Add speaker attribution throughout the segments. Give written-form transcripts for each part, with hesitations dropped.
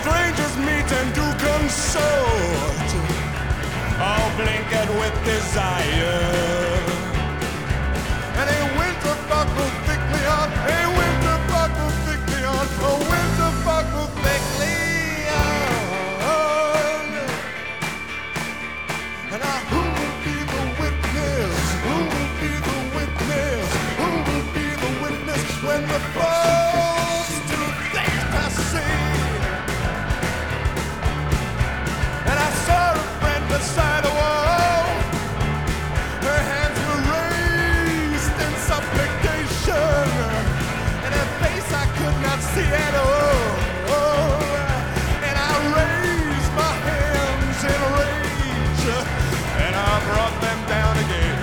Speaker 1: strangers meet and do consort, all blanket with desire. And a winter fog will thickly on, a winter fog will thickly on, a winter fog will thickly on. And who will be the witness? Who will be the witness? Who will be the witness when the fog's too thick to see? And I saw a friend beside a wall. Her hands were raised in supplication, and her face I could not see at all. And I raised my hands in rage, and I brought them down again.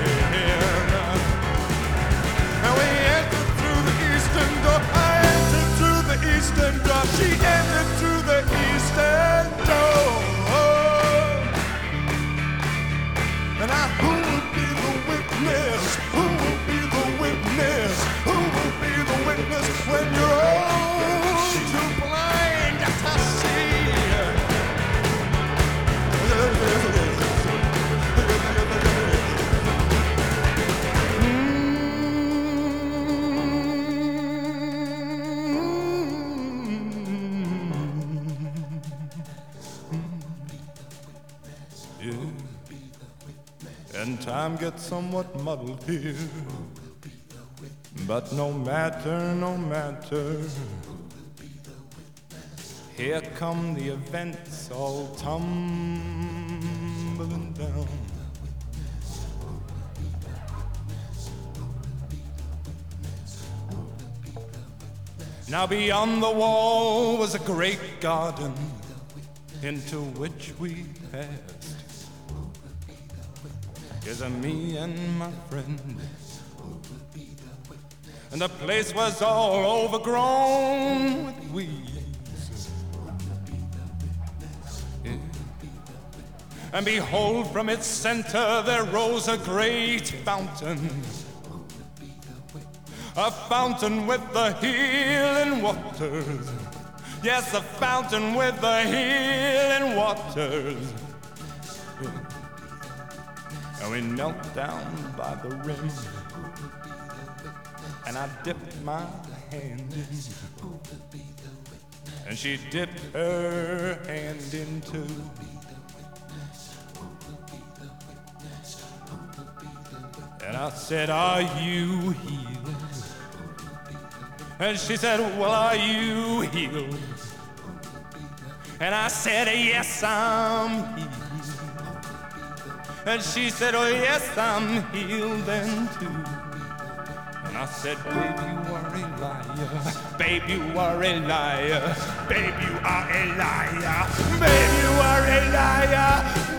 Speaker 1: And we entered through the eastern door. I entered through the eastern door. She entered through the eastern door. And who will be the witness? Who will be the witness? Who will be the witness when you're all too blind to see? And time gets somewhat muddled here, but no matter, no matter. Here come the events all tumbling down. Now beyond the wall was a great garden into which we passed. Here's me and my friend, and the place was all overgrown with weeds. Yeah. And behold, from its center there rose a great fountain, a fountain with the healing waters. Yes, a fountain with the healing waters. Yeah. And we knelt down by the rim, and I dipped my hand in, and she dipped her hand in too. And I said, "Are you healed?" And she said, "Well, are you healed?" And I said, "Yes, I'm healed." And she said, "Oh yes, I'm healed then too." And I said, "Babe, you are a liar. Babe, you are a liar. Babe, you are a liar. Babe, you are a liar.